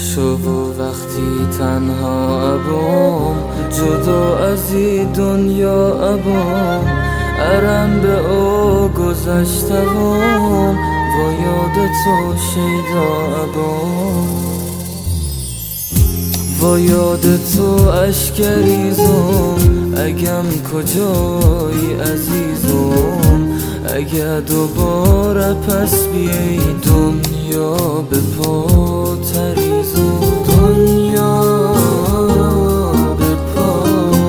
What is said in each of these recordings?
شو وقتی تنها ابم جدا از این دنیا ابم ارم به او گذشتم و یاد تو شیدا ابم و یاد تو اشکریزم اگم کجایی عزیزم اگه دوباره پس بیای دنیا به پا تریزم دنیا به پا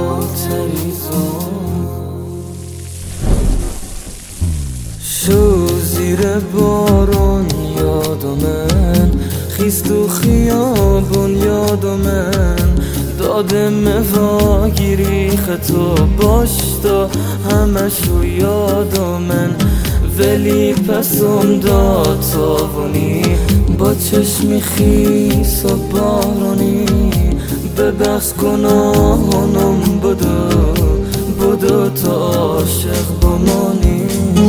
تریزم شو زیر بارون یاد من خیست و خیابون یاد من دادم و گیری خطا باش تا همشو یاد من ولی پسم داد تاونی با چشمی خیس و بارانی ببخش گناهانم بدو تا عاشق بمانی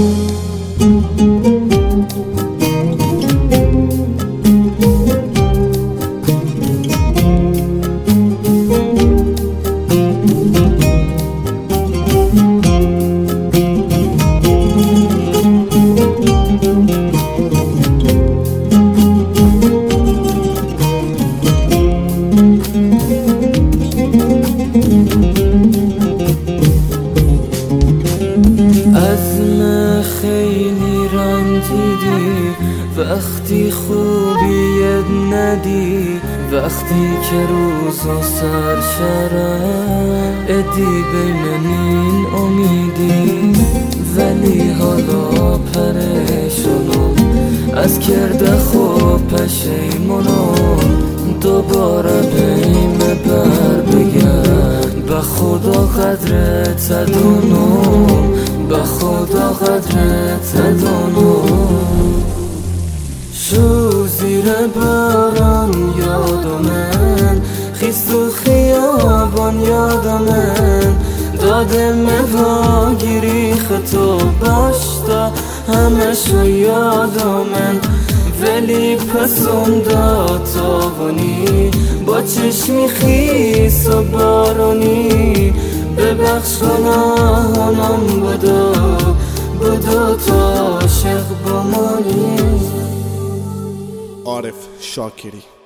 خیلی رنجیدی وقتی خوبیت ندی وقتی که روزا سرشرم ادی بین این امیدی ولی حالا پریشانم از کرده خوب پشیمانم دوباره بیم بر بگم به خدا قدرت دونم به خدا قدرت دونم شو زیر باران یاد من خیست و خیابان یاد من دادم و گیری خطا باش تا همشو یاد من ولی پسم داد تاونی با چشمی خیس و بارانی ببخش گناهانم بدو تا عاشق بمانی. عارف شاکری.